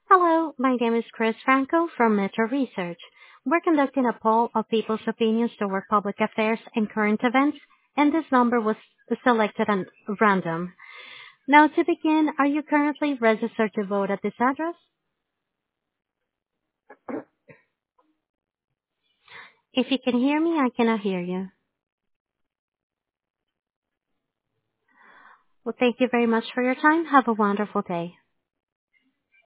Hello, my name is Chris Franco from Metro Research. We're conducting a poll of people's opinions toward public affairs and current events, and this number was selected at random. Now to begin, are you currently registered to vote at this address? If you can hear me, I cannot hear you. Well, thank you very much for your time. Have a wonderful day.